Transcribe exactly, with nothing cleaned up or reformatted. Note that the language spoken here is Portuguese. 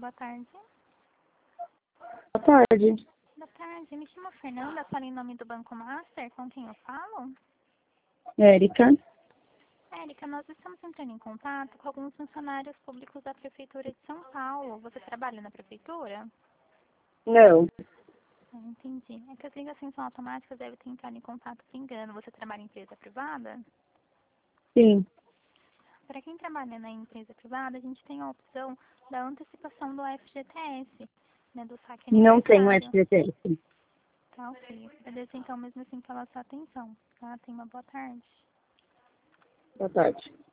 boa tarde. Boa tarde. Boa tarde, me chamo Fernanda, falo em nome do Banco Master, com quem eu falo? Érica. Érica, nós estamos entrando em contato com alguns funcionários públicos da Prefeitura de São Paulo. Você trabalha na Prefeitura? Não. Ah, entendi. É que as ligações são automáticas, deve ter entrado em contato por engano. Você trabalha em empresa privada? Sim. Para quem trabalha na empresa privada, a gente tem a opção da antecipação do F G T S, né, do saque Não tenho aniversário. S G T S. Tá, ok. Agradeço então mesmo assim pela sua atenção. Tá? Tenha uma boa tarde. Boa tarde.